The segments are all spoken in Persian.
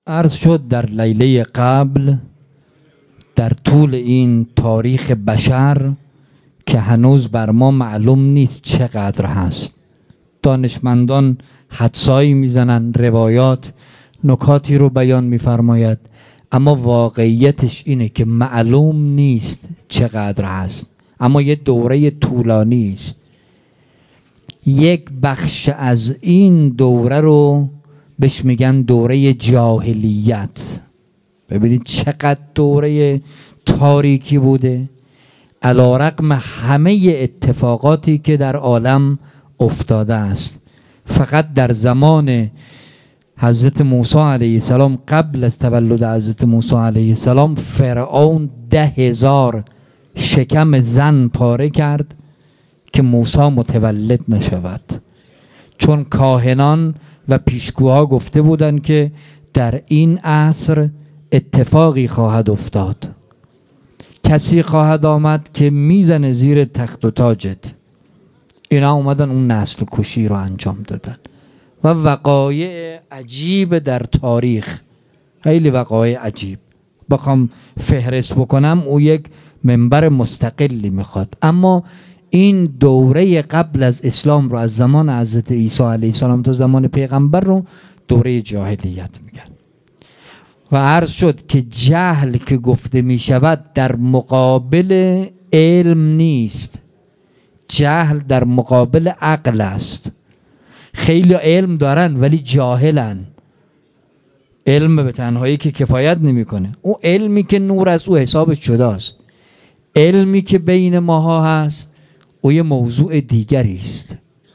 عرض شد در لیله قبل در طول این تاریخ بشر که هنوز بر ما معلوم نیست چقدر هست. دانشمندان حدسایی میزنن، روایات نکاتی رو بیان میفرماید، اما واقعیتش اینه که معلوم نیست چقدر هست، اما یه دوره طولانی است. یک بخش از این دوره رو بهش میگن دوره جاهلیت. ببینید چقدر دوره تاریکی بوده، علی‌رغم همه اتفاقاتی که در عالم افتاده است. فقط در زمان حضرت موسی علیه السلام، قبل از تولد حضرت موسی علیه السلام، فرعون 10,000 شکم زن پاره کرد که موسی متولد نشود، چون کاهنان و پیشگوها گفته بودند که در این عصر اتفاقی خواهد افتاد، کسی خواهد آمد که میزنه زیر تخت و تاجت. اینا اومدن اون نسل کشی رو انجام دادن و وقایع عجیب در تاریخ، خیلی وقایع عجیب. بخوام فهرست بکنم او یک منبر مستقلی میخواد. اما این دوره قبل از اسلام رو، از زمان حضرت عیسی علیه السلام تا زمان پیغمبر رو دوره جاهلیت میگن. و عرض شد که جهل که گفته میشود در مقابل علم نیست، جهل در مقابل عقل است. خیلی علم دارن ولی جاهلن. علم به تنهایی که کفایت نمیکنه. او علمی که نور از او حسابش جداست. علمی که بین ماها هست او یه موضوع دیگری است.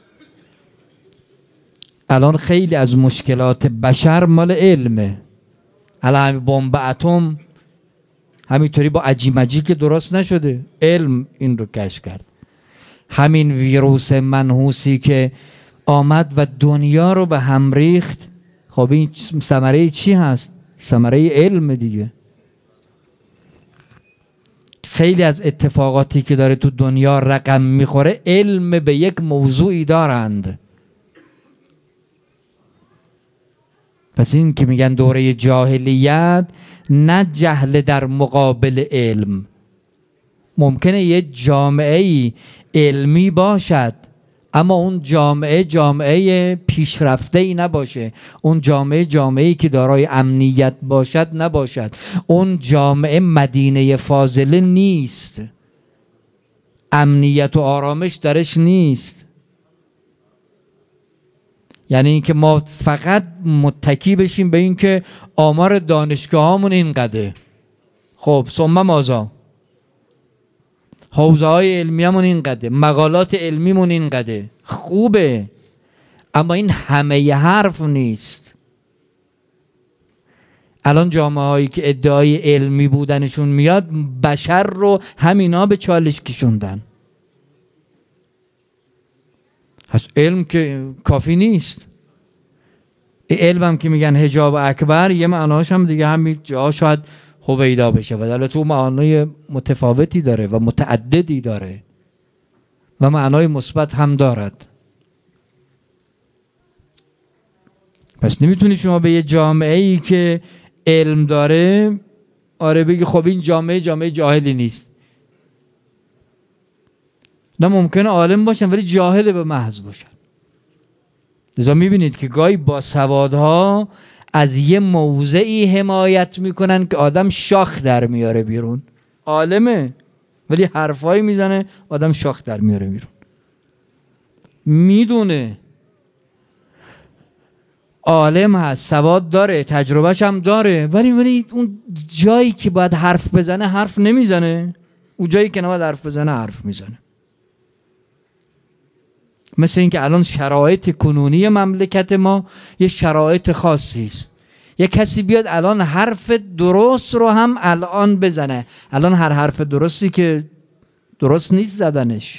الان خیلی از مشکلات بشر مال علمه. الان همین بمب اتم همینطوری با عجیمجی که درست نشده، علم این رو کشف کرد. همین ویروس منحوسی که آمد و دنیا رو به هم ریخت، خب این ثمره چی هست؟ ثمره علم دیگه. خیلی از اتفاقاتی که داره تو دنیا رقم میخوره علم به یک موضوعی دارند. پس این که میگن دوره جاهلیت، نه جهل در مقابل علم. ممکنه یه جامعه علمی باشد اما اون جامعه پیشرفته ای نباشه، اون جامعه که دارای امنیت باشد نباشد، اون جامعه مدینه فاضله نیست، امنیت و آرامش درش نیست. یعنی اینکه ما فقط متکی بشیم به اینکه آمار دانشگاهامون اینقدره، خب ثم ماذا؟ حوزه های علمیمون اینقدره، مقالات علمیمون اینقدره، خوبه، اما این همه حرف نیست. الان جامعه هایی که ادعای علمی بودنشون میاد، بشر رو همینا به چالش کشوندن. پس علم که کافی نیست. علم هم که میگن حجاب اکبر، یه معناش هم دیگه همین جا شاید هویدا بشه و در تو معنای متفاوتی داره و متعددی داره و معنای مثبت هم دارد. پس نمیتونی شما به یه جامعه ای که علم داره آره بگی خب این جامعه جاهلی نیست. نه، ممکنه عالم باشن ولی جاهل به محض باشن. لذا میبینید که گاهی با سوادها از یه موضعی حمایت میکنن که آدم شاخ در میاره بیرون. عالمه ولی حرفایی میزنه آدم شاخ در میاره بیرون. میدونه، عالم هست، سواد داره، تجربهش هم داره، ولی اون جایی که باید حرف بزنه حرف نمیزنه، اون جایی که نباید حرف بزنه حرف میزنه. مثل اینکه الان شرایط کنونی مملکت ما یه شرایط خاصی است. یه کسی بیاد الان حرف درست رو هم الان بزنه، الان هر حرف درستی که درست نیست زدنش،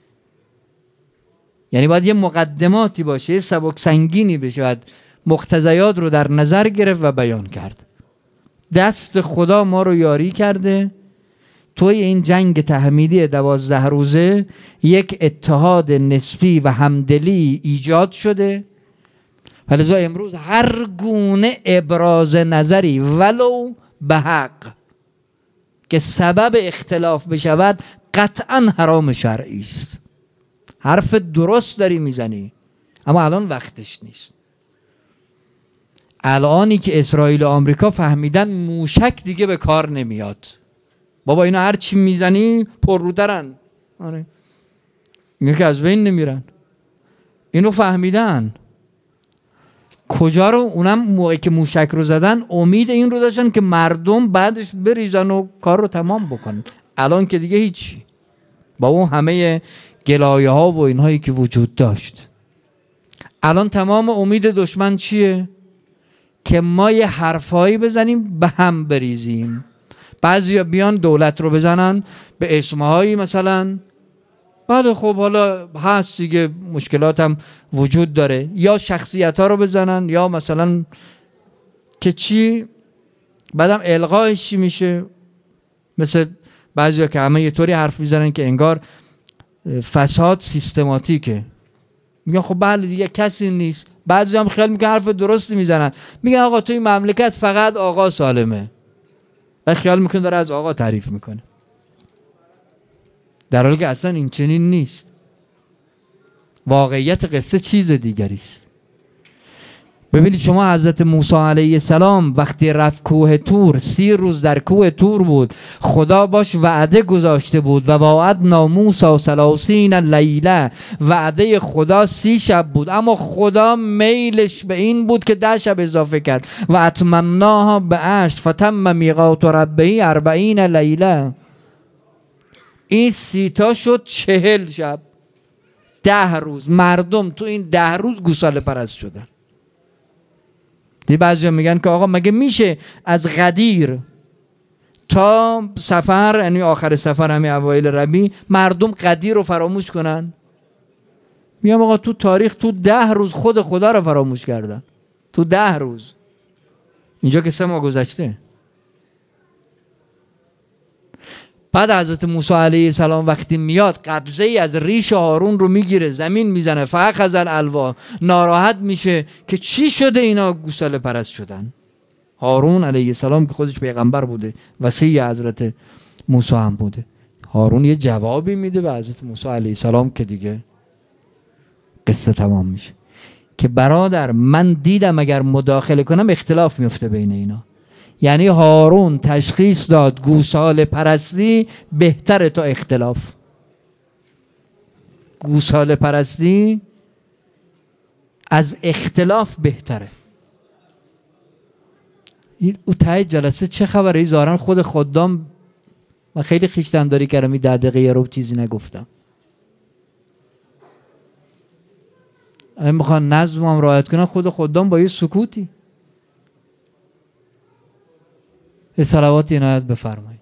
یعنی باید یه مقدماتی باشه، یه سبک سنگینی بشه، باید مقتضیات رو در نظر گرفت و بیان کرد. دست خدا ما رو یاری کرده. توی این جنگ تحمیلی 12 روزه یک اتحاد نسبی و همدلی ایجاد شده. ولذا امروز هر گونه ابراز نظری ولو به حق که سبب اختلاف بشود قطعا حرام شرعی است. حرف درست داری میزنی، اما الان وقتش نیست. الانی که اسرائیل و آمریکا فهمیدن موشک دیگه به کار نمیاد. بابا اینا هر چی میزنی پررودرن. آره. اینا که از بین نمیرن. اینو فهمیدن. کجا رو؟ اونم موقعی که موشک رو زدن امید این رو داشتن که مردم بعدش بریزن و کار رو تمام بکنن. الان که دیگه هیچی. با اون همه گلایه ها و اینهایی که وجود داشت، الان تمام امید دشمن چیه؟ که ما یه حرفایی بزنیم به هم بریزیم. بعضیا بیان دولت رو بزنن به اسمهایی مثلا، بعد خب حالا هست دیگه، مشکلات هم وجود داره، یا شخصیت ها رو بزنن، یا مثلا که چی بعدم الغایش چی میشه. مثل بعضیا که همه یه طوری حرف میزنن که انگار فساد سیستماتیکه. میگن خب بله دیگه کسی نیست. بعضی هم خیال میکنن حرف درستی میزنن، میگن آقا توی مملکت فقط آقا سالمه، و خیال میکنه داره از آقا تعریف میکنه، در حالی که اصلا این چنین نیست. واقعیت قصه چیز دیگری است. ببینید شما حضرت موسی علیه السلام وقتی رفت کوه طور، 30 روز در کوه طور بود، خدا باش وعده گذاشته بود و وعدنا موسی 30 لیله، وعده خدا 30 شب بود، اما خدا میلش به این بود که 10 شب اضافه کرد و اتممناها به 8 فتم میقات ربه 40 لیله. این 30 تا شد 40 شب، 10 روز. مردم تو این 10 روز گوساله پرست شدن. دی بعضی میگن که آقا مگه میشه از غدیر تا سفر، یعنی آخر سفر همین اوایل ربیع، مردم غدیر رو فراموش کنن؟ میگم آقا تو تاریخ تو 10 روز خود خدا رو فراموش کردن. تو 10 روز. اینجا که 3 ماه گذشته. بعد حضرت موسی علیه السلام وقتی میاد قبضه ای از ریش هارون رو میگیره، زمین میزنه، فاخذ الالوا، ناراحت میشه که چی شده اینا گوساله پرست شدن. هارون علیه السلام که خودش پیغمبر بوده، وصی حضرت موسی هم بوده، هارون یه جوابی میده به حضرت موسی علیه السلام که دیگه قصه تمام میشه. که برادر من دیدم اگر مداخله کنم اختلاف میفته بین اینا. یعنی هارون تشخیص داد گوساله پرستی بهتره تا اختلاف. گوساله پرستی از اختلاف بهتره. او ته جلسه چه خبره؟ ای زارن خود خدام، من خیلی خویشتنداری کردم این 10 دقیقه رو چیزی نگفتم. اگه میخوان نظمم رعایت کنن خود خدام با یه سکوتی به صلوات عنایت بفرمایید.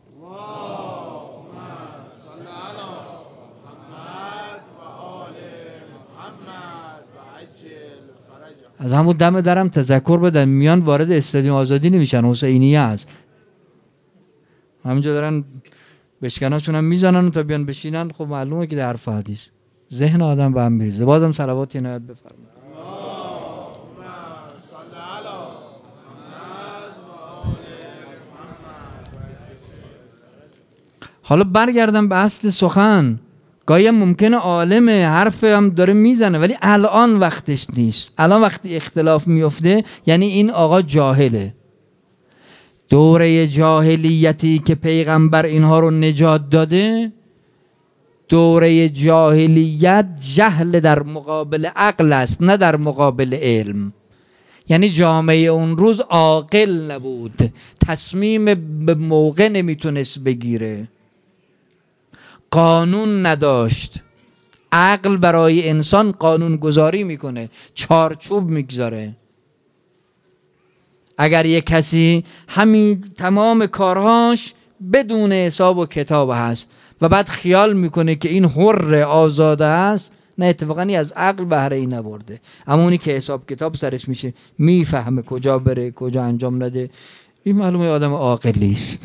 از همون دم درم تذکر بدن، میان وارد استادیوم آزادی نمیشن، حسینیه هست، همینجا دارن بشکناشون هم میزنن تا بیان بشینن. خب معلومه که در حرف حدیث ذهن آدم به هم میریزه. بازم صلوات عنایت بفرمایید. حالا برگردم به اصل سخن. گاهی ممکنه عالم حرف هم داره میزنه ولی الان وقتش نیست. الان وقتی اختلاف میفته یعنی این آقا جاهله. دوره جاهلیتی که پیغمبر اینها رو نجات داده، دوره جاهلیت جهل در مقابل عقل است، نه در مقابل علم. یعنی جامعه اون روز عاقل نبود، تصمیم به موقع نمیتونست بگیره، قانون نداشت. عقل برای انسان قانون گذاری میکنه، چارچوب میگذاره. اگر یک کسی همین تمام کارهاش بدون حساب و کتاب هست و بعد خیال میکنه که این حر آزاده است، نه، اتفاقا از عقل بهره ای نبرده. اما اونی که حساب کتاب سرش میشه، میفهمه کجا بره کجا انجام نده، این معلومه آدم عاقلی است.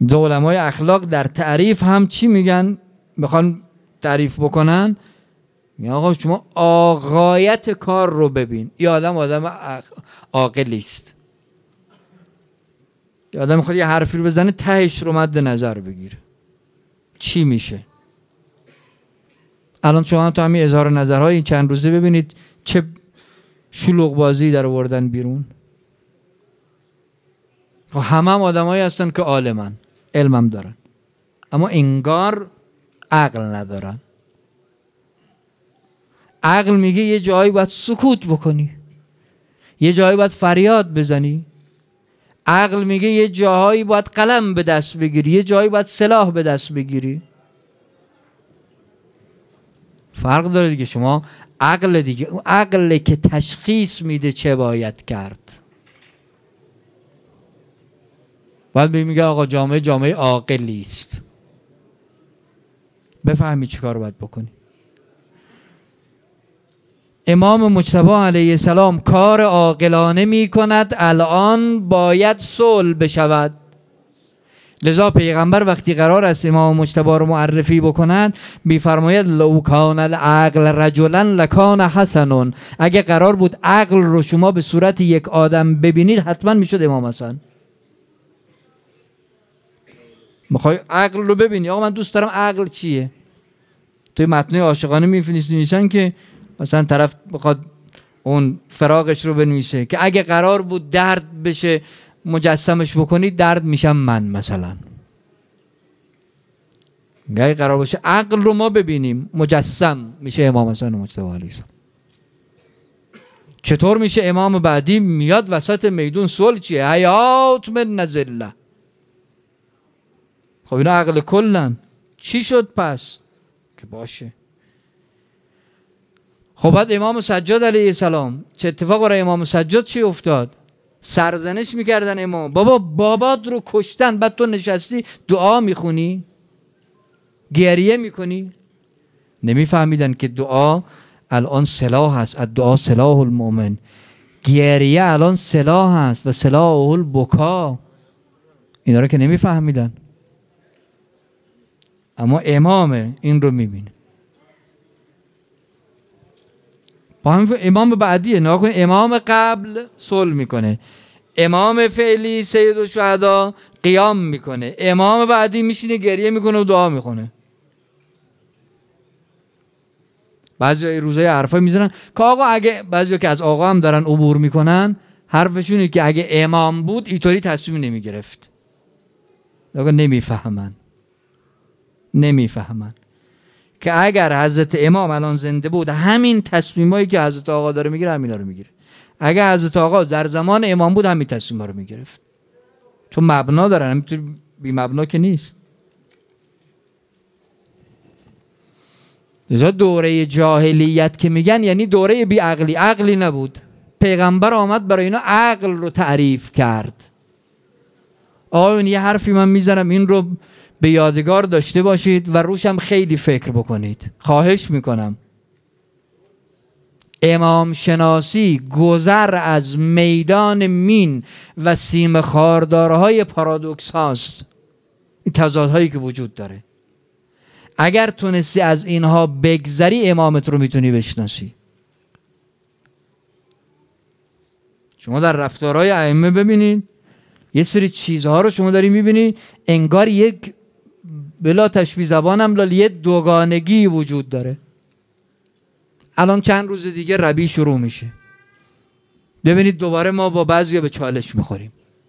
علمای اخلاق در تعریف هم چی میگن؟ میخوان تعریف بکنن، میگه آقا شما آقایت کار رو ببین. این آدم عاقلی است. یه آدم میخواد یه حرفی رو بزنه تهش رو مد نظر بگیره چی میشه. الان شما تو همین اظهار نظرهای این چند روزه ببینید چه شلوغ بازی در آوردن بیرون. همه آدمایی هستن که عالمن، علمم دارن، اما انگار عقل ندارن. عقل میگه یه جایی باید سکوت بکنی، یه جایی باید فریاد بزنی. عقل میگه یه جایی باید قلم به دست بگیری، یه جایی باید سلاح به دست بگیری. فرق داره دیگه. شما عقل دیگه، اون عقله که تشخیص میده چه باید کرد. باید میگه آقا جامعه عاقلی است، بفهمی چی کار باید بکنی. امام مجتبی علیه السلام کار عاقلانه می کند، الان باید صلح بشود. لذا پیغمبر وقتی قرار است امام مجتبی رو معرفی بکنند میفرماید لو کان العقل رجلا لکان حسن. اگه قرار بود عقل رو شما به صورت یک آدم ببینید حتما میشد امام حسن. میخوای عقل رو ببینی؟ آقا من دوست دارم عقل چیه. توی متن عاشقانه می‌نویسن که مثلا طرف بخواد اون فراقش رو بنویسه که اگه قرار بود درد بشه مجسمش بکنی درد میشم من مثلا. اگه قرار باشه عقل رو ما ببینیم مجسم میشه امام حسن مجتبی علیه السلام. چطور میشه امام بعدی میاد وسط میدون صلح چیه؟ حیات من نزله. خب اینا عقل کلن. چی شد پس؟ که باشه. خب بعد امام سجاد علیه السلام چه اتفاق برای امام سجاد چی افتاد؟ سرزنش میکردن امام، بابات رو کشتن، بعد تو نشستی دعا میخونی، گریه میکنی. نمیفهمیدن که دعا الان سلاح هست، الدعا سلاح المؤمن. گریه الان سلاح هست و سلاح البکا. اینا رو که نمیفهمیدن، اما امام این رو میبینه. با هم امام بعدیه ناکن. امام قبل صلح میکنه، امام فعلی سید الشهدا قیام میکنه، امام بعدی میشینه گریه میکنه و دعا میکنه. بعضی روزای حرفای میزنن که آقا اگه، بعضی که از آقا هم دارن عبور میکنن حرفشونه که اگه امام بود اینطوری تصمیم نمیگرفت. آقا نمیفهمن که اگر حضرت امام الان زنده بود همین تصمیمایی که حضرت آقا داره میگیره همینا رو میگیره. اگر حضرت آقا در زمان امام بود همین تصمیما رو میگرفت، چون مبنا دارن، همینطور بی مبنا که نیست. لذا دوره جاهلیت که میگن یعنی دوره بی عقلی، عقلی نبود. پیغمبر آمد برای اینا عقل رو تعریف کرد. آقایون یه حرفی من میزنم، این رو به یادگار داشته باشید و روشم خیلی فکر بکنید، خواهش میکنم. امام شناسی گذر از میدان مین و سیم خاردارهای پارادوکس هاست، این تضادهایی که وجود داره. اگر تونستی از اینها بگذری امامت رو میتونی بشناسی. شما در رفتارهای ائمه ببینید یه سری چیزها رو شما داری میبینی انگار یک بلا تشبیه زبانم لالی یه دوگانگی وجود داره. الان چند روز دیگه ربیع شروع میشه، ببینید دوباره ما با بعضیا به چالش میخوریم.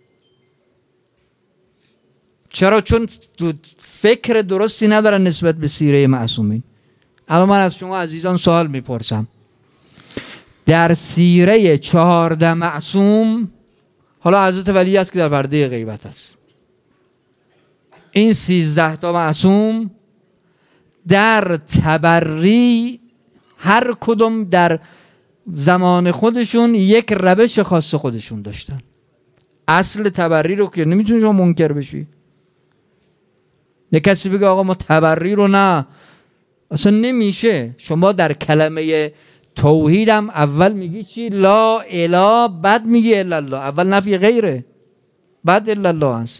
چرا؟ چون فکر درستی ندارن نسبت به سیره معصومین. الان من از شما عزیزان سوال میپرسم، در سیره 14 معصوم، حالا حضرت ولی است که در پرده غیبت است، این 13 تا معصوم در تبری هر کدوم در زمان خودشون یک روش خاص خودشون داشتن. اصل تبری رو که نمیتونی شما منکر بشی. یک کسی بگه آقا ما تبری رو نه، اصلا نمیشه. شما در کلمه توحیدم اول میگی چی؟ لا اله، بعد میگی الا الله. اول نفی غیره، بعد الا الله هست.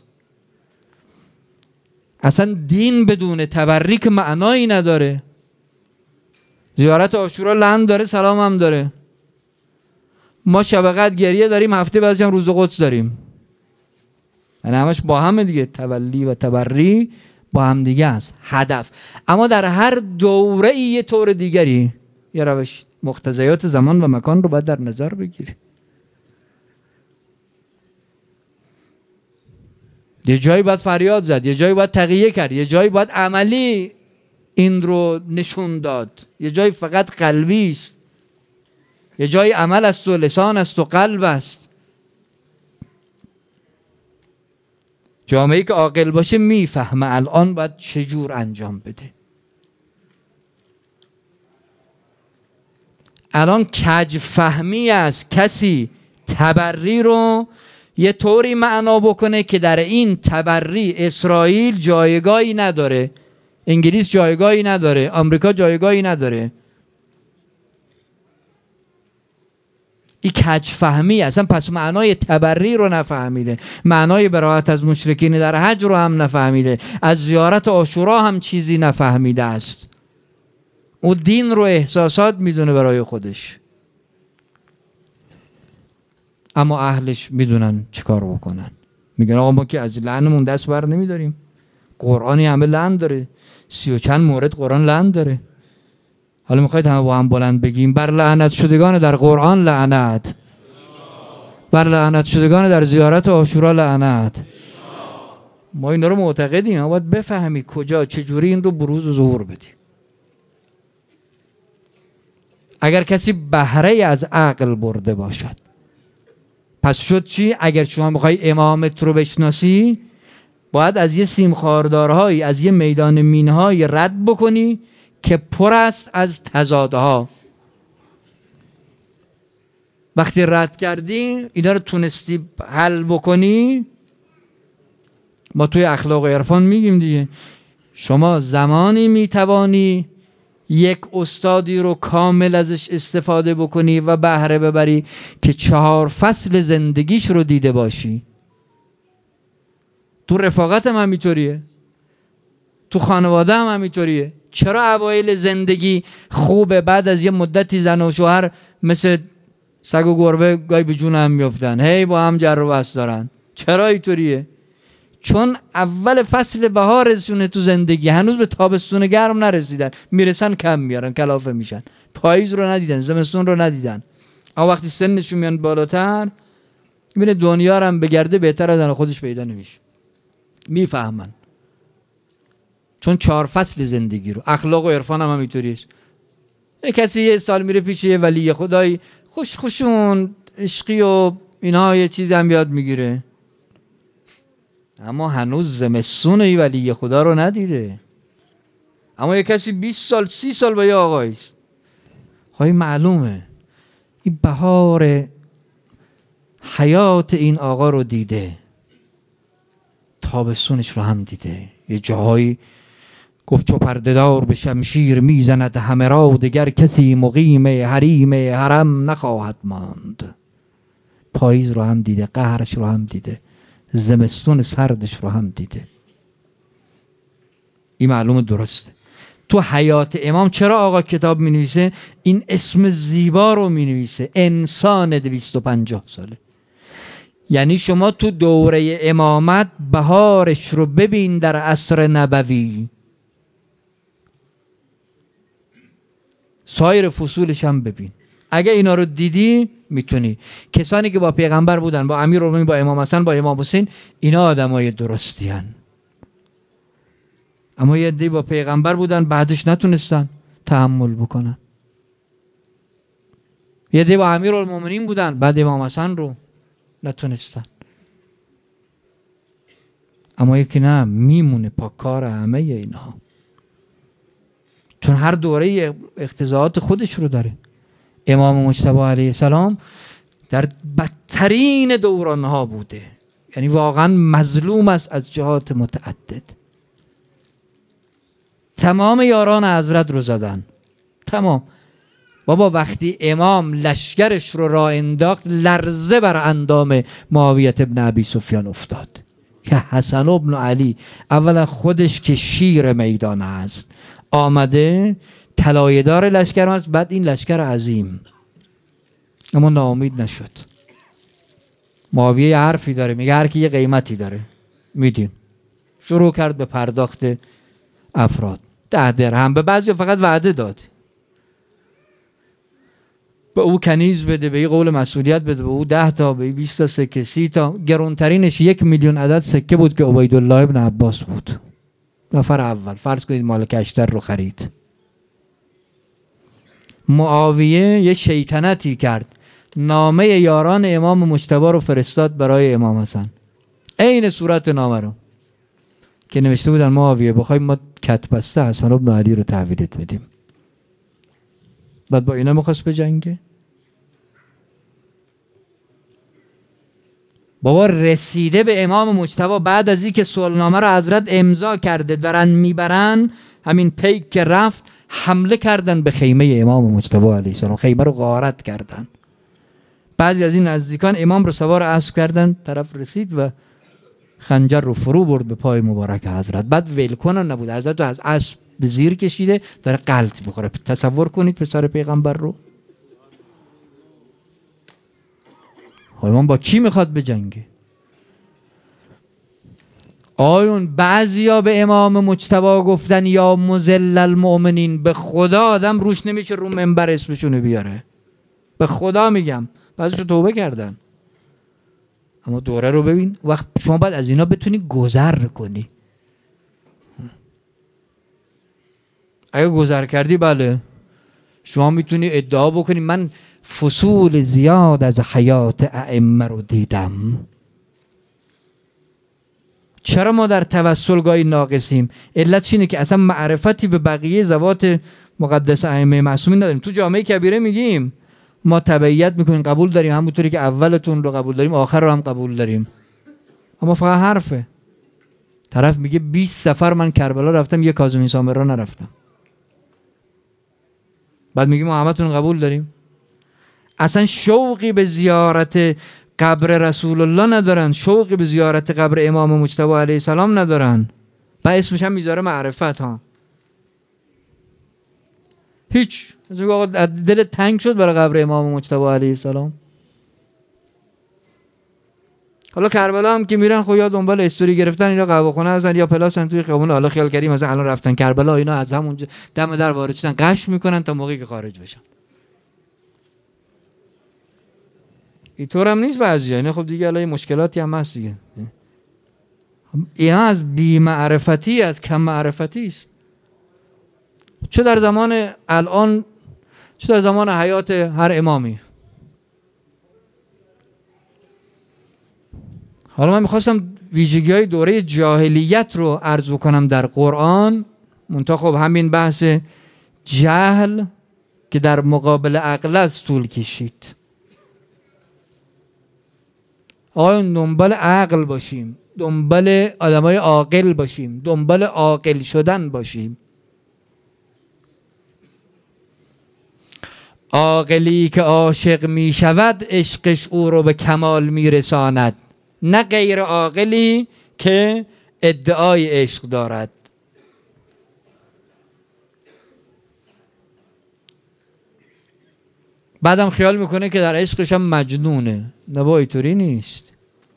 اصلا دین بدون تبری که معنایی نداره. زیارت عاشورا لعن داره، سلام هم داره. ما شب قدر گریه داریم، هفته بعدش هم روز قدس داریم. یعنی همش با هم دیگه، تولی و تبری با هم دیگه است هدف. اما در هر دوره ای یه طور دیگری، یه روش، مقتضیات زمان و مکان رو باید در نظر بگیری. یه جایی باید فریاد زد، یه جایی باید تقیه کرد، یه جایی باید عملی این رو نشون داد، یه جایی فقط قلبی است، یه جایی عمل است و لسان است و قلب است. جامعه‌ای که عاقل باشه میفهمه الان باید چجور انجام بده. الان کج فهمی است کسی تبری رو یه طوری معنا بکنه که در این تبری اسرائیل جایگاهی نداره، انگلیس جایگاهی نداره، آمریکا جایگاهی نداره. این کج فهمی اصلا. پس معنای تبری رو نفهمیده، معنای براءت از مشرکین در حج رو هم نفهمیده، از زیارت عاشورا هم چیزی نفهمیده است. او دین رو احساسات میدونه برای خودش، اما اهلش میدونن چیکار بکنن. میگن آقا ما که از لعنمون دست بر نمیداریم، قرآنی همه لعن داره، 30 و چند مورد قرآن لعن داره. حالا میخواید همه با هم بلند بگیم بر لعنت شدگان در قرآن لعنت، بر لعنت شدگان در زیارت عاشورا لعنت. ما اینا رو معتقدیم، اما باید بفهمی کجا چجوری این رو بروز و ظهور بدی. اگر کسی بهره از عقل برده باشد، پس شد چی؟ اگر شما میخوای امامت رو بشناسی باید از یه سیم خاردارهایی، از یه میدان مینهایی رد بکنی که پر است از تضادها. وقتی رد کردی اینا رو تونستی حل بکنی، ما توی اخلاق و عرفان میگیم دیگه، شما زمانی میتوانی یک استادی رو کامل ازش استفاده بکنی و بهره ببری که 4 فصل زندگیش رو دیده باشی. تو رفاقت هم همینطوریه، تو خانواده هم همینطوریه. چرا اوایل زندگی خوبه، بعد از یه مدتی زن و شوهر مثل سگ و گربه گاهی به جون هم میافتن، هی با هم جر و بحث دارن؟ چرا اینطوریه؟ چون اول فصل بهارشونه تو زندگی، هنوز به تابستون گرم نرسیدن، میرسن کم میارن، کلافه میشن، پاییز رو ندیدن، زمستون رو ندیدن. اما وقتی سنشون میان بالاتر میبینه دنیا رو هم بگرده بهتر از خودش پیدا نمیشه، میفهمن. چون 4 فصل زندگی رو. اخلاق و عرفان هم همینطوریه. کسی یه سال میره پیش یه ولی خدای خوشون عشقی و اینا یه چیزی هم یاد میگیره، اما هنوز زمستون این ولی خدا رو ندیده. اما یه کسی 20 سال 30 سال با یه آقایست، خواهی معلومه این بهار حیات این آقا رو دیده، تابستونش رو هم دیده. یه جاهایی گفت چو پرده‌دار به شمشیر میزند همه را، دگر کسی مقیم حریم حرم نخواهد ماند. پاییز رو هم دیده، قهرش رو هم دیده، زمستون سردش رو هم دیده. این معلومه درسته. تو حیات امام چرا آقا کتاب می نویسه؟ این اسم زیبا رو می نویسه، انسان 250 ساله. یعنی شما تو دوره امامت بهارش رو ببین در عصر نبوی، سایر فصولش هم ببین. اگه اینا رو دیدی میتونی. کسانی که با پیغمبر بودن، با امیرالمومنین، با امام حسن، با امام حسین، اینا آدمای درستی هن. اما یه عده‌ای با پیغمبر بودن بعدش نتونستن تحمل بکنن. یه عده‌ای با امیرالمومنین بودن بعد امام حسن رو نتونستن. اما یکی نه، میمونه پاکار همه اینها، چون هر دوره اقتضاعات خودش رو داره. امام مجتبی علیه السلام در بدترین دورانها بوده، یعنی واقعا مظلوم است از جهات متعدد. تمام یاران حضرت رو زدن، تمام. بابا وقتی امام لشکرش رو راه انداخت لرزه بر اندام معاویه ابن ابی سفیان افتاد که حسن ابن علی اولا خودش که شیر میدان است آمده طلایه‌دار لشکر است، بعد این لشکر عظیم. اما ناامید نشد. معاویه حرفی داره، میگه هر کی یه قیمتی داره میدیم. شروع کرد به پرداخت افراد. 10 درهم، به بعضی فقط وعده داد، به او کنیز بده، به این قول مسئولیت بده، به او 10 تا، به 20 تا سکه، 30 تا. گرانترینش 1,000,000 عدد سکه بود که عبیدالله ابن عباس بود، نفر اول. فرض کنید مالک اشتر رو خرید. معاویه یه شیطنتی کرد، نامه یاران امام مجتبی رو فرستاد برای امام حسن، عین صورت نامه رو که نوشته بودن معاویه بخوایم ما کتبسته حسن بن علی رو تحویلت بدیم. بعد با اینا میخواست بجنگه. بابا رسیده به امام مجتبی بعد از اینکه صلحنامه رو حضرت امضا کرده دارن میبرن، همین پیک که رفت حمله کردن به خیمه امام مجتبی علیه السلام، خیمه رو غارت کردن. بعضی از این نزدیکان امام رو سوار اسب کردن، طرف رسید و خنجر رو فرو برد به پای مبارک حضرت. بعد ولکنن نبود، حضرت رو از اسب به زیر کشیده داره غلط میخوره. تصور کنید پسر پیغمبر رو. امام با کی میخواد بجنگه؟ آیون بعضیا به امام مجتبی گفتن یا مذل المؤمنین، به خدا آدم روش نمیشه رو منبر اسمشونو بیاره، به خدا میگم. بعضیشو توبه کردن. اما دوره رو ببین، وقت شما باید از اینا بتونی گذر کنی. اگه گذر کردی بله شما میتونی ادعا بکنی من فصول زیاد از حیات ائمه رو دیدم. چرا ما در توسل گاهی ناقصیم؟ علت اینه که اصلا معرفتی به بقیه ذوات مقدس ائمه معصومین نداریم. تو جامعه کبیره میگیم ما تبعیت میکنیم، قبول داریم، همونطوری که اولتون رو قبول داریم آخر رو هم قبول داریم. اما فقط حرفه. طرف میگه 20 سفر من کربلا رفتم، یه کاظمی سامرا نرفتم. بعد میگه ما همتون قبول داریم. اصلا شوقی به زیارت قبر رسول الله ندارن، شوقی به زیارت قبر امام مجتبی علیه السلام ندارن. و اسمش هم میذاره معرفت ها. هیچ. آقا دلت تنگ شد برای قبر امام مجتبی علیه السلام؟ حالا کربلا هم که میرن خب یا دنبال استوری گرفتن، اینا قهوه‌خونه هستن یا پلاسن توی خیابون. حالا خیال کردیم مثلا الان رفتن کربلا، اینا از همونجا دم در وارد شدن قش میکنن تا موقعی که خارج بشن. اینطور هم نیست بعضیا. اینا خب دیگه الان مشکلاتی هم هست دیگه. اینا از بی‌معرفتی، از کم معرفتی است. چه در زمان الان چه در زمان حیات هر امامی. حالا من میخواستم ویژگی‌های دوره جاهلیت رو عرض کنم در قرآن، منتها خب همین بحث جهل که در مقابل عقل است طول کشید. آیا دنبال عقل باشیم، دنبال آدمای عاقل باشیم، دنبال عاقل شدن باشیم. عاقلی که عاشق می شود عشقش او رو به کمال می رساند، نه غیر عاقلی که ادعای عشق دارد. بعدم خیال میکنه که در عشقش هم مجنونه. نه با اینطوری نیست.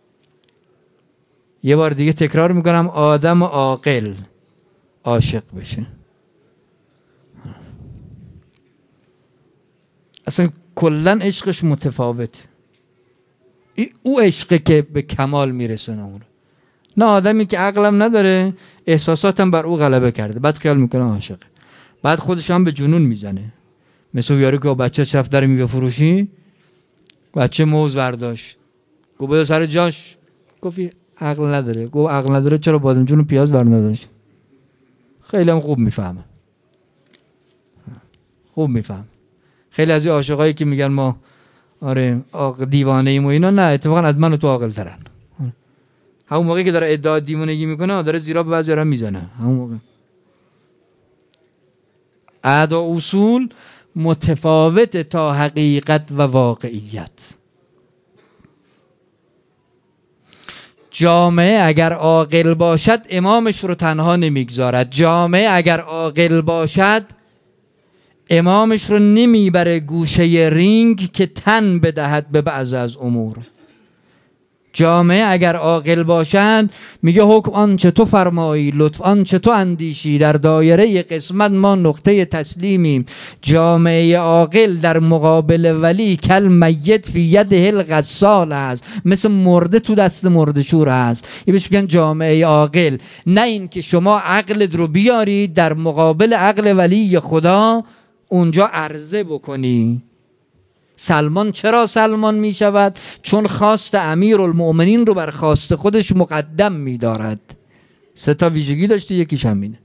یه بار دیگه تکرار میکنم، آدم عاقل عاشق بشه. اصلا کلن عشقش متفاوت. او عشقه که به کمال میرسونه اون. نه آدمی که عقلم نداره، احساساتم بر او غلبه کرده، بعد خیال میکنه عاشقه، بعد خودش هم به جنون میزنه. مثل یارو که بچه رفت داره میگه فروشی، بچه موز برداشت گفت بده سر جاش، گفت عقل نداره. گفت عقل نداره چرا بادمجون و پیاز برداشت؟ خیلی هم خوب میفهمه، خوب میفهم. خیلی از این عاشقایی که میگن ما آره دیوانه ایم و اینا، نه اتفاقا از من و تو عاقل ترن. همون موقعی که داره ادعا دیوانگی میکنه داره زیرا به بعضی هم میزنه. همون موقع اعدا اصول متفاوت تا حقیقت و واقعیت. جامعه اگر عاقل باشد امامش رو تنها نمیگذارد. جامعه اگر عاقل باشد امامش رو نمیبره گوشه رینگ که تن بدهد به بعض از امور. جامعه اگر عاقل باشند میگه حکم آنچه تو فرمایی، لطف آنچه تو اندیشی، در دایره قسمت ما نقطه تسلیمیم. جامعه عاقل در مقابل ولی کل میت فی یده الغسال هست، مثل مرده تو دست مرده شور هست. این بهش میگن جامعه عاقل. نه این که شما عقلت رو بیاری در مقابل عقل ولی خدا اونجا عرضه بکنی. سلمان چرا سلمان می شود؟ چون خواست امیرالمؤمنین رو بر خواست خودش مقدم می دارد. 3 تا ویژگی داشته، یکیش همینه.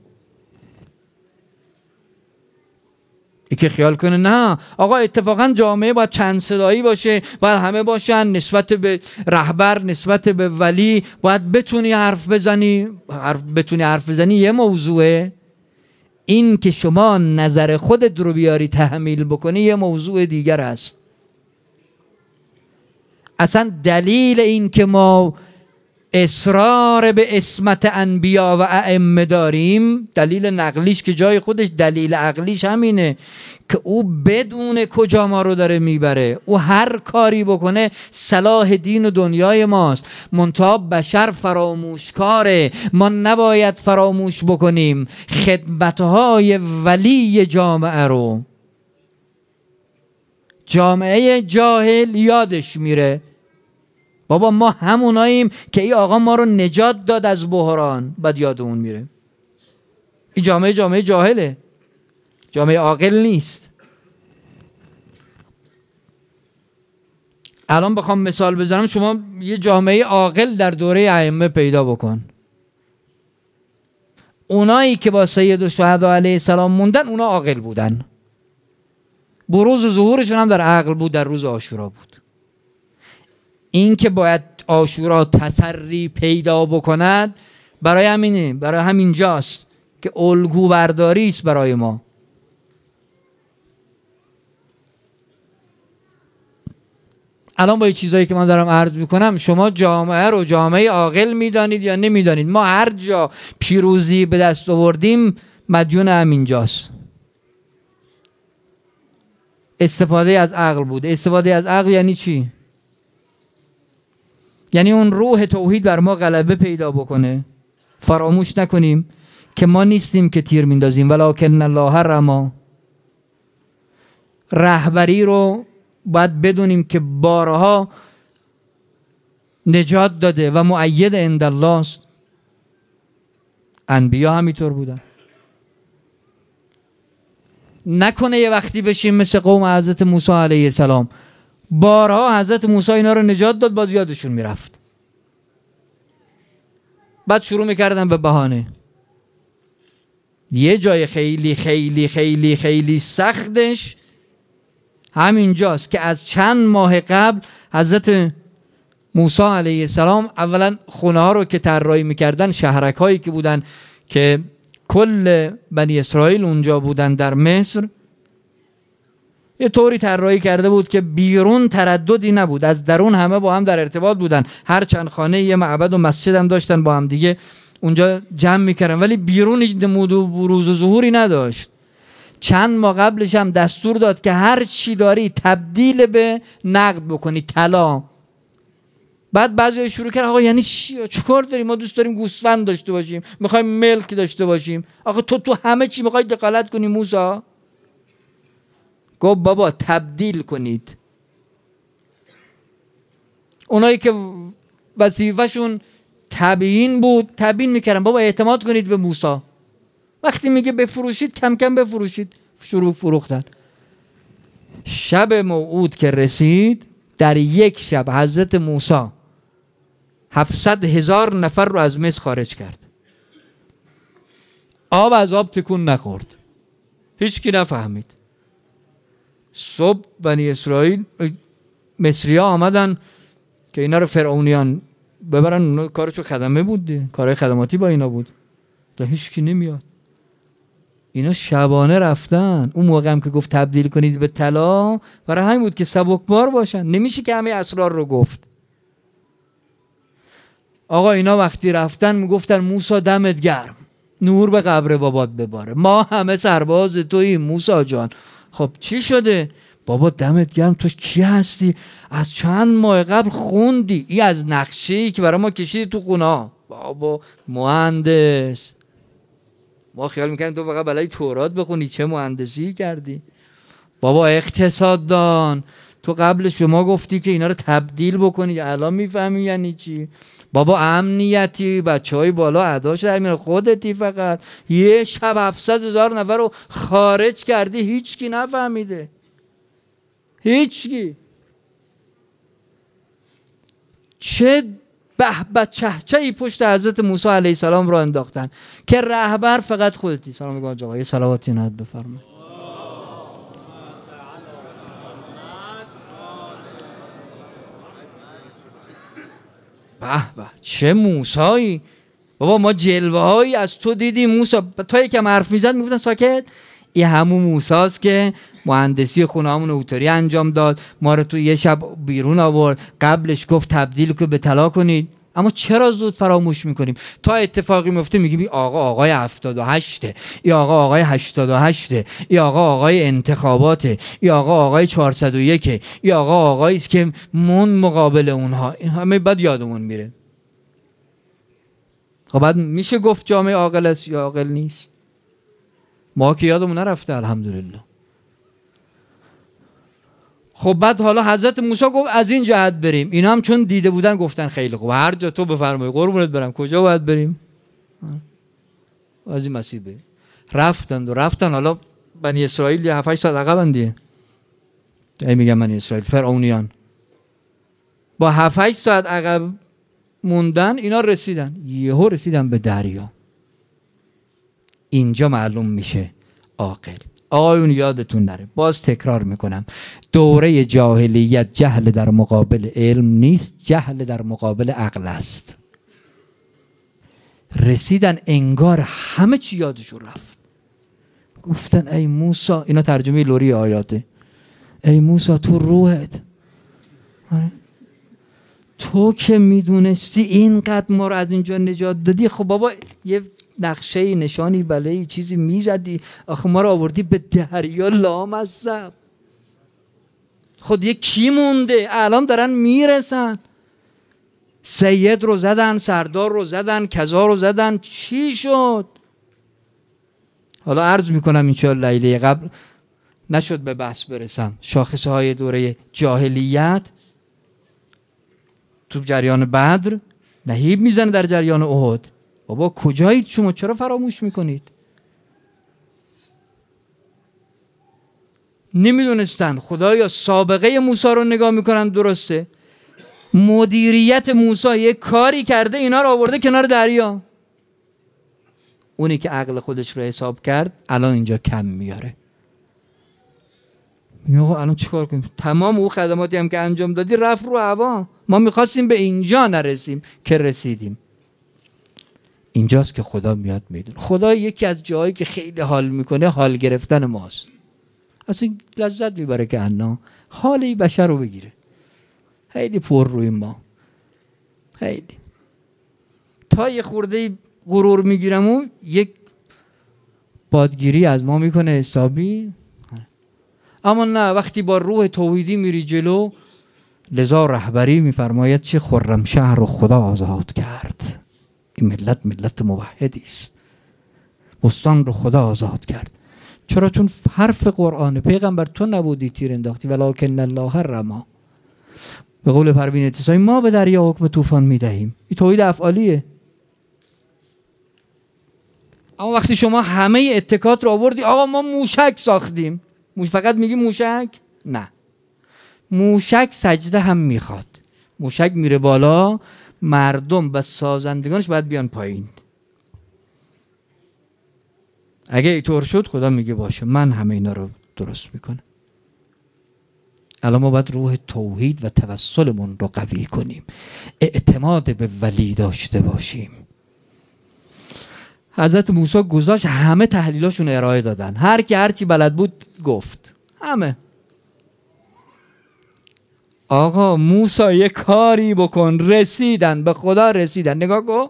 یکی خیال کنه نه آقا اتفاقا جامعه باید چند صدایی باشه، باید همه باشن، نسبت به رهبر، نسبت به ولی باید بتونی حرف بزنی یه موضوعه. این که شما نظر خودت رو بیاری تحمیل بکنی یه موضوع دیگر است. اصلا دلیل این که ما اصرار به عصمت انبیا و ائمه داریم، دلیل نقلیش که جای خودش، دلیل عقلیش همینه که او بدون کجا ما رو داره میبره. او هر کاری بکنه صلاح دین و دنیای ماست. منتها بشر فراموشکاره. ما نباید فراموش بکنیم خدمتهای ولی جامعه رو. جامعه جاهل یادش میره بابا ما هموناییم که ای آقا ما رو نجات داد از بحران، بعد یاد اون میره. این جامعه جاهله، جامعه عاقل نیست. الان بخوام مثال بزنم، شما یه جامعه عاقل در دوره ائمه پیدا بکن. اونایی که با سید الشهدا علیه السلام موندن اونا عاقل بودن. بروز و ظهورشون هم در عقل بود، در روز عاشورا بود. این که باید عاشورا تسری پیدا بکند برای همینه، برای همینجاست که الگو برداری است برای ما. الان با این چیزایی که من دارم عرض میکنم شما جامعه رو جامعه عاقل میدانید یا نمیدانید؟ ما هر جا پیروزی به دست آوردیم مدیون همینجاست. استفاده از عقل بوده. استفاده از عقل یعنی چی؟ یعنی اون روح توحید بر ما غلبه پیدا بکنه. فراموش نکنیم که ما نیستیم که تیر میندازیم، ولکن الله رما. رهبری رو باید بدونیم که بارها نجات داده و مؤید عند الله است. انبیا همینطور بودن. نکنه یه وقتی بشیم مثل قوم حضرت موسی علیه السلام. بارها حضرت موسی اینا رو نجات داد، باز یادشون میرفت. بعد شروع میکردن به بهانه. یه جای خیلی خیلی خیلی خیلی سختش همینجاست که از چند ماه قبل حضرت موسی علیه السلام اولا خونه ها رو که طراحی میکردن، شهرک هایی که بودن که کل بنی اسرائیل اونجا بودن در مصر، یه طوری طراحی کرده بود که بیرون ترددی نبود، از درون همه با هم در ارتباط بودن. هر چند خانه یه معبد و مسجد هم داشتن، با هم دیگه اونجا جمع میکردن، ولی بیرون هیچ نمود و بروز و ظهوری نداشت. چند ماه قبلش هم دستور داد که هر چی داری تبدیل به نقد بکنی، طلا. بعد بعضی شروع کردن آقا یعنی چی؟ چیکار داریم؟ ما دوست داریم گوسفند داشته باشیم، میخوایم ملک داشته باشیم. آقا تو همه چی میخوای دخالت کنی موسی؟ گفت بابا تبدیل کنید. اونایی که وظیفه‌شون تبیین بود تبیین میکردن. بابا اعتماد کنید به موسی. وقتی میگه بفروشید کم کم بفروشید، شروع فروختن. شب موعود که رسید، در یک شب حضرت موسی 700,000 نفر رو از مصر خارج کرد. آب از آب تکون نخورد، هیچ کی نفهمید. صبح بنی اسرائیل مصری ها آمدن که اینا رو فرعونیان ببرن. اونا کارشو خدمه بود، کارهای خدماتی با اینا بود. تا هیچ کی نمیاد. اینا شبانه رفتن. اون موقع هم که گفت تبدیل کنید به طلا، برای همین بود که سبکبار باشن. نمیشه که همه اسرار رو گفت. آقا اینا وقتی رفتن میگفتن موسی دمت گرم، نور به قبر بابات بباره، ما همه سرباز توییم موسی جان. خب چی شده؟ بابا دمت گرم، تو کی هستی؟ از چند ماه قبل خوندی، ای از نقشه‌ای که برای ما کشیدی تو خونه. بابا مهندس، ما خیال میکنیم تو فقط بلدی تورات بخونی، چه مهندسی کردی؟ بابا اقتصاددان، تو قبلش به ما گفتی که اینا رو تبدیل بکنی، الان میفهمی یعنی چی؟ بابا امنیتی، بچهای بالا اداش در میاره، خودتی فقط یه شب 700,000 نفر رو خارج کردی، هیچکی نفهمیده، هیچکی. چه به چهچه‌ای پشت حضرت موسی علیه السلام را انداختن که رهبر فقط خودتی. سلام علیکم آقا، یه صلواتی نهاد بفرمایید. به چه موسایی بابا، ما جلوه هایی از تو دیدیم موسی. تا یکم حرف میزد میگفتن ساکت. این همون موساست که مهندسی خونه همون اوتاری انجام داد، ما رو تو یه شب بیرون آورد، قبلش گفت تبدیل که به طلا کنید. اما چرا زود فراموش میکنیم؟ تا اتفاقی میفته میگیم این آقای 78، این آقای 88، این آقای انتخاباته، این آقای 401، این آقایی است که من مقابل اونها، همه بعد یادمون میره. خب بعد میشه گفت جامعه عاقل است یا عاقل نیست؟ ما که یادمون نرفته الحمدلله. خب بعد حالا حضرت موسی گفت از این جهت بریم، اینا هم چون دیده بودن گفتن خیلی خوب، هر جا تو بفرمایی قربونت برم. کجا باید بریم؟ از این مسیر بریم. رفتن. حالا بنی اسرائیل یه 7-8 ساعت عقبن دیگه. میگم بنی اسرائیل، فرعونیان با 7-8 ساعت عقب موندن، اینا یهو رسیدن به دریا. اینجا معلوم میشه عاقل. آقایون یادتون نره، باز تکرار میکنم، دوره جاهلیت جهل در مقابل علم نیست، جهل در مقابل عقل است. رسیدن انگار همه چی یادشون رفت، گفتن ای موسی، اینا ترجمه لوری آیاته، ای موسی تو روحت، تو که میدونستی اینقدر ما رو از اینجا نجات دادی، خب بابا یه نقشه نشانی بله چیزی میزدی، آخه ما رو آوردی به دریا لامصب. خود یه کی مونده؟ الان دارن میرسن، سید رو زدن، سردار رو زدن، کذا رو زدن، چی شد؟ حالا عرض میکنم انشاءالله لیله قبل نشد به بحث برسم، شاخصه های دوره جاهلیت تو جریان بدر نهیب میزنه در جریان احد. بابا کجایید شما؟ چرا فراموش میکنید؟ نمیدونستن. خدایا سابقه موسی رو نگاه میکنن، درسته مدیریت موسی یک کاری کرده، اینا رو آورده کنار دریا. اونی که عقل خودش رو حساب کرد الان اینجا کم میاره، میگه آقا الان چیکار کنیم؟ تمام اون خدماتی هم که انجام دادی رفت رو هوا، ما میخواستیم به اینجا نرسیم که رسیدیم. اینجاست که خدا میاد میدونه. خدا یکی از جایی که خیلی حال میکنه حال گرفتن ماست. اصلا لذت میبره که انا حالی بشر رو بگیره. خیلی پر روی ما، خیلی تا یه خورده غرور میگیرم و یک بادگیری از ما میکنه حسابی. اما نه، وقتی با روح توحیدی میری جلو، لذا رهبری میفرماید چه خرم شهر رو خدا آزاد کرد. این ملت موحدی است، بستان رو خدا آزاد کرد. چرا؟ چون حرف قرآن. پیغمبر تو نبودی تیر انداختی، ولکن الله رما. به قول پروین اتصامی ما به دریا حکم طوفان میدهیم. این توحید افعالیه. اما وقتی شما همه اتکات رو آوردی، آقا ما موشک ساختیم، فقط میگی موشک؟ نه، موشک سجده هم میخواد. موشک میره بالا، مردم و سازندگانش باید بیان پایین. اگه اینطور شد خدا میگه باشه من همه اینا رو درست میکنم. الان ما باید روح توحید و توسلمون رو قوی کنیم، اعتماد به ولی داشته باشیم. حضرت موسی گذاشت، همه تحلیلاشون ارائه دادن، هر کی هر چی بلد بود گفت، همه. آقا موسی یه کاری بکن، رسیدن به خدا، رسیدن. نگاه کن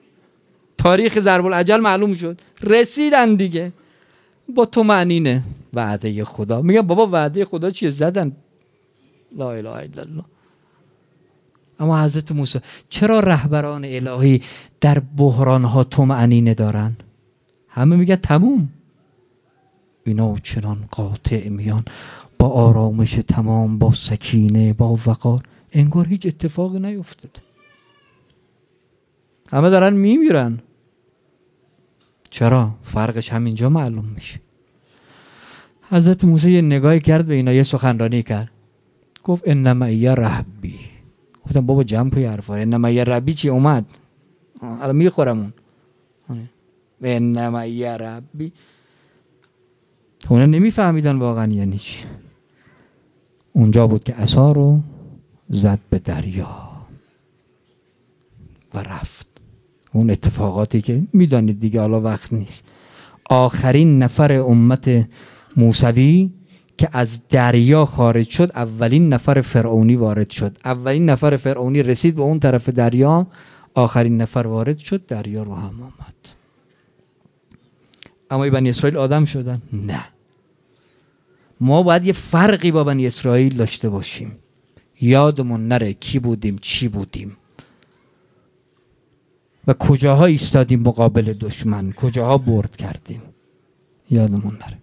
تاریخ ضرب الاجل معلوم شد، رسیدن دیگه با طمأنینه. وعده خدا. میگم بابا وعده خدا چیه؟ زدن لا اله الا الله. اما حضرت موسی، چرا رهبران الهی در بحرانها طمأنینه دارن؟ همه میگه تموم. اینا چنان قاطع میان، با آرامش تمام، با سکینه، با وقار، انگار هیچ اتفاقی نیفتاد. همه دارن میمیرن. چرا؟ فرقش همینجا معلوم میشه. حضرت موسی یه نگاهی کرد به اینا، یه سخنرانی کرد، گفت ان معی ربی. گفتم بابا جمع پی حرفا، ان معی ربی چی اومد؟ الان میخورم اون ان معی ربی. اونا نمیفهمیدن واقعا یعنی چی. اونجا بود که عصا رو زد به دریا و رفت. اون اتفاقاتی که میدانید دیگه، حالا وقت نیست. آخرین نفر امت موسوی که از دریا خارج شد، اولین نفر فرعونی وارد شد. اولین نفر فرعونی رسید به اون طرف دریا، آخرین نفر وارد شد، دریا رو هم آمد. اما بنی اسرائیل آدم شدن؟ نه. ما باید یه فرقی با بنی اسرائیل داشته باشیم، یادمون نره کی بودیم، چی بودیم و کجاها ایستادیم مقابل دشمن، کجاها برد کردیم، یادمون نره.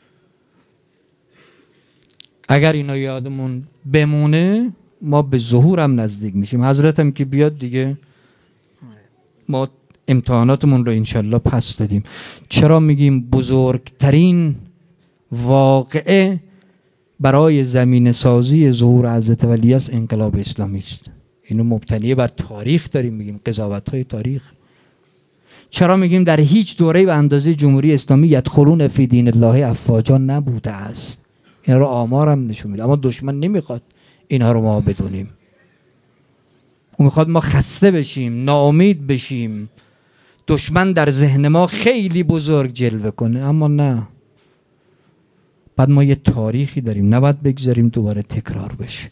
اگر اینا یادمون بمونه ما به ظهور هم نزدیک میشیم. حضرت هم که بیاد دیگه ما امتحاناتمون رو انشالله پس دادیم. چرا میگیم بزرگترین واقعه برای زمین سازی ظهور حضرت ولی است انقلاب اسلامی است؟ اینو مبتنی بر تاریخ داریم میگیم، قضاوت های تاریخ. چرا میگیم در هیچ دوره به اندازه جمهوری اسلامی یدخلون فی دین الله افواجا نبوده است؟ این رو آمار هم نشون میده. اما دشمن نمیخواد اینها رو ما بدونیم. اون میخواد ما خسته بشیم، ناامید بشیم، دشمن در ذهن ما خیلی بزرگ جلوه کنه. اما نه، بعد ما یه تاریخی داریم، نباید بگذاریم دوباره تکرار بشه.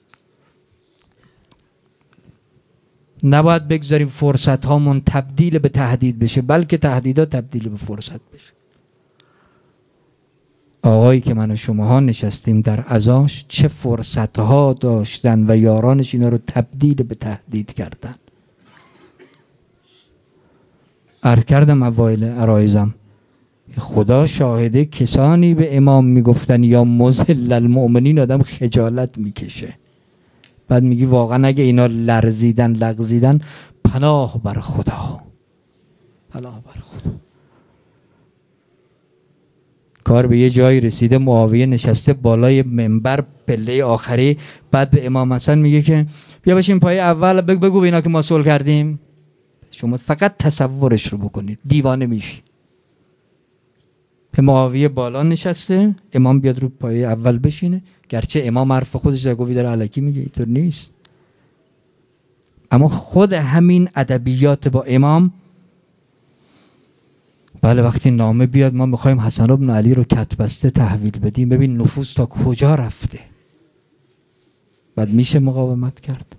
نباید بگذاریم فرصت هامون تبدیل به تهدید بشه، بلکه تهدیدها تبدیل به فرصت بشه. آقایی که من و شماها نشستیم در عزاش چه فرصت ها داشتن و یارانش اینا رو تبدیل به تهدید کردن. عرض کردم اوایل عرایزم، خدا شاهده کسانی به امام میگفتن یا مذل المؤمنین، آدم خجالت میکشه. بعد میگی واقعا اگه اینا لرزیدن لغزیدن، پناه بر خدا، پناه بر خدا. کار به یه جایی رسیده، معاویه نشسته بالای منبر پله آخری، بعد به امام حسن میگه که بیا بشین پای اول، بگو به اینا که ما صلح کردیم. شما فقط تصورش رو بکنید، دیوانه میشی. معاویه بالا نشسته، امام بیاد رو پای اول بشینه، گرچه امام حرف خودش رو گفت داره الکی میگه، اینطور نیست. اما خود همین ادبیات با امام، بله وقتی نامه بیاد ما میخوایم حسن بن علی رو کتبسته تحویل بدیم، ببین نفوس تا کجا رفته، بعد میشه مقاومت کرد؟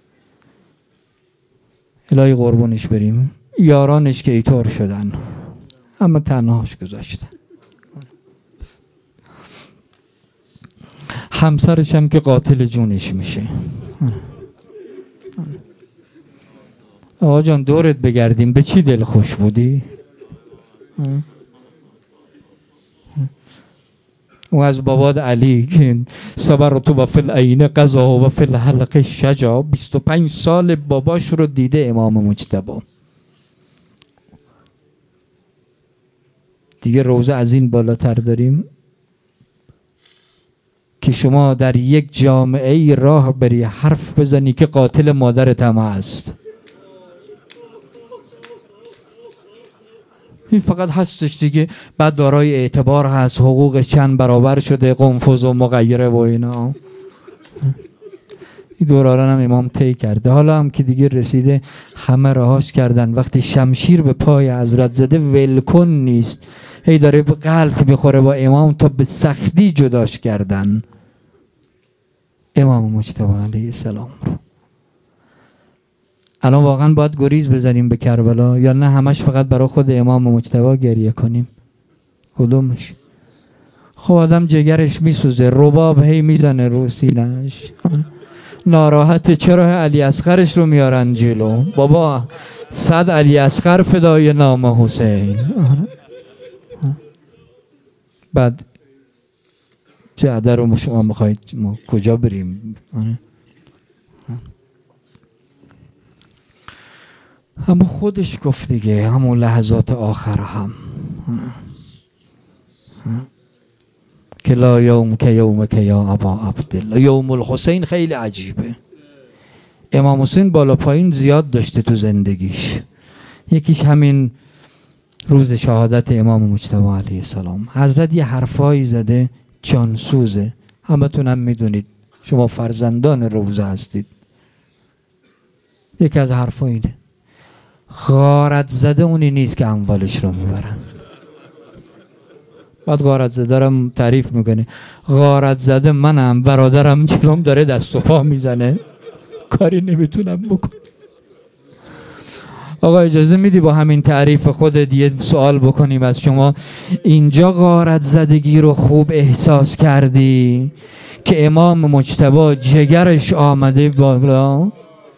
الهی قربونش بریم. یارانش که ایطور شدن، اما تنهاش گذاشتن. همسرش هم که قاتل جونش میشه. آقا جان دورت بگردیم، به چی دل خوش بودی؟ و از باباد علی که صبرت و فی العین قضا و فی الحلق شجا، 25 سال باباش رو دیده امام مجتبی. دیگه روزه از این بالاتر داریم که شما در یک جامعه راه بری حرف بزنی که قاتل مادرت هم هست. این فقط هستش دیگه، بعد دارای اعتبار هست، حقوق چند برابر شده، قنفذ و مغیره و اینا. این دوران هم امام طی کرده. حالا هم که دیگه رسیده، همه رهاش کردن. وقتی شمشیر به پای حضرت زده ولکن نیست، هی داره به قلط میخوره با امام تا به سختی جداش کردن امام مجتبی علیه السلام رو. الان واقعا باید گریز بزنیم به کربلا یا نه همش فقط برای خود امام مجتبی گریه کنیم؟ کدومش؟ خب آدم جگرش میسوزه، رباب هی میزنه رو سینه‌اش، ناراحته چرا علی اصغرش رو میارن جلو. بابا 100 علی اصغر فدای نام حسین. بعد جعده رو شما میخواید ما کجا بریم؟ اما خودش گفت دیگه، همون لحظات آخر هم که لا یوم که یوم که یا ابا عبدالله. یوم الحسین خیلی عجیبه. امام حسین بالا پایین زیاد داشته تو زندگیش. یکیش همین روز شهادت امام مجتبی علیه السلام. حضرت یه حرفایی زده جانسوزه، همتون هم میدونید، شما فرزندان روزه هستید. یکی از حرفا اینه: غارت زده اونی نیست که اموالش رو میبرن. بعد غارت زده رو تعریف میکنه: غارت زده منم، برادرم جلوم داره دست و پا میزنه، کاری نمیتونم بکنم. آقا اجازه میدی با همین تعریف خودت یه سوال بکنیم از شما؟ اینجا غارت زدگی رو خوب احساس کردی که امام مجتبی جگرش آمده بالا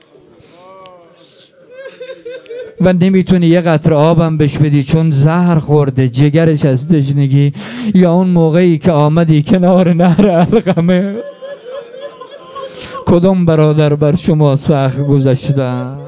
و نمیتونی یه قطره آبم بهش بدی چون زهر خورده جگرش از تشنگی؟ یا اون موقعی که آمدی کنار نهر علقمه، کدوم برادر بر شما سخت گذشته؟